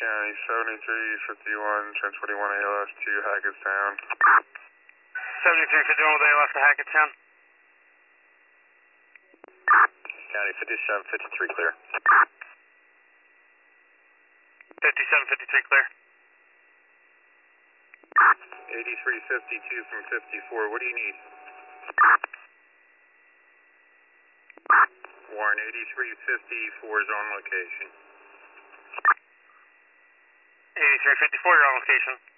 County 7351, transporting 1 ALS to Hackettstown. 7351 with ALS to Hackettstown. County 5753 clear. 5753 clear. 8352 from 54, what do you need? Warren, 8354 is on location. 8354, you're on location.